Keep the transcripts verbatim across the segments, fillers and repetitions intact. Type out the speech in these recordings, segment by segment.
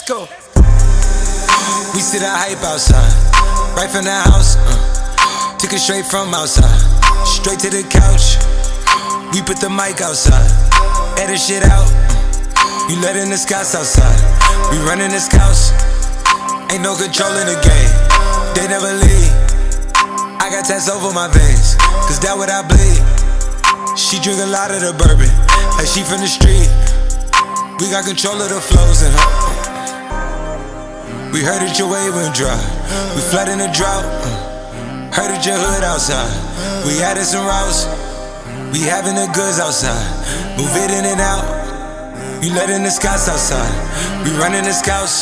go. We see the hype outside, right from the house. Uh, took it straight from outside, straight to the couch. We put the mic outside, edit shit out. You letting the scouts outside, we running the scouts. Ain't no control in the game, they never leave. I got tats over my veins, cause that what I bleed. She drink a lot of the bourbon, like she from the street. We got control of the flows in her. We heard that your wave went dry, we flood in the drought. Heard that your hood outside, we added some routes. We having the goods outside, move it in and out. You letting the scouts outside, we running the scouts.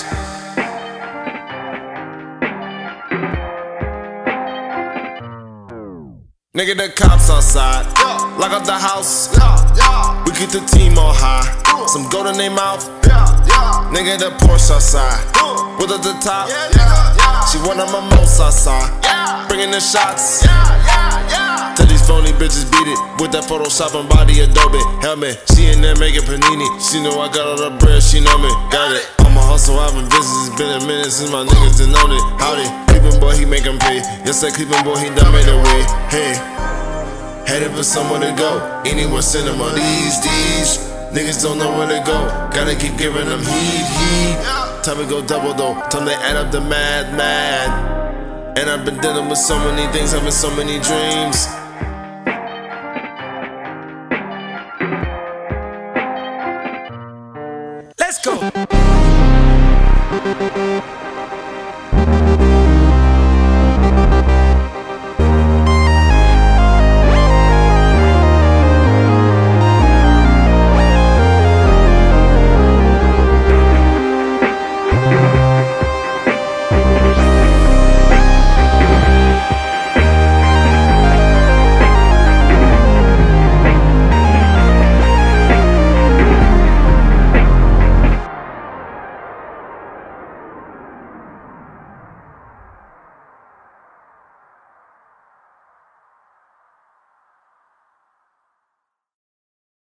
Nigga, the cops outside, lock up the house. We keep the team on high, some gold in their mouth. Nigga, the Porsche outside, with at the top. She one of my most outside, bringing the shots. Tell these phony bitches beat it with that Photoshop and body Adobe helmet. She in there making panini. She know I got all the bread, she know me. Got it. I'm a hustle, I've been busy. It's been a minute since my niggas done known it. Howdy, Cleveland boy, he make 'em pay. Yes, that Cleveland boy, he done made a way. Hey, headed for somewhere to go. Anywhere cinema. These, these niggas don't know where to go. Gotta keep giving them heat, heat. Time to go double though. Time to add up the mad, mad. And I've been dealing with so many things, having so many dreams. Let's go.